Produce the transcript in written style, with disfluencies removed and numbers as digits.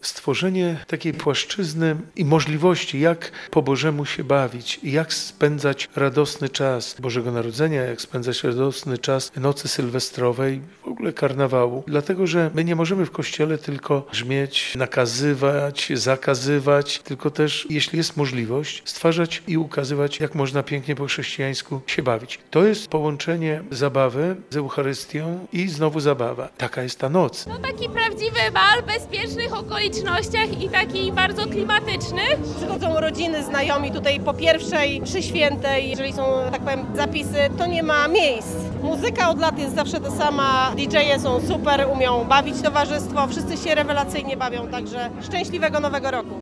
stworzenie takiej płaszczyzny i możliwości, jak po Bożemu się bawić, jak spędzać radosny czas Bożego Narodzenia, jak spędzać radosny czas nocy sylwestrowej, w ogóle karnawału. Dlatego, że my nie możemy w Kościele tylko brzmieć, nakazywać, zakazywać, tylko też, jeśli jest możliwość, stwarzać i ukazywać, jak można pięknie po chrześcijańsku się bawić. To jest połączenie zabawy z Eucharystią i znowu zabawa. Taka jest ta noc. To taki prawdziwy bal w bezpiecznych okolicznościach i taki bardzo klimatyczny. Przychodzą rodziny, znajomi tutaj po pierwszej mszy świętej. Jeżeli są, tak powiem, zapisy, to nie ma miejsc. Muzyka od lat jest zawsze ta sama. DJ-e są super, umią bawić towarzystwo. Wszyscy się rewelacyjnie bawią, także szczęśliwego Nowego Roku.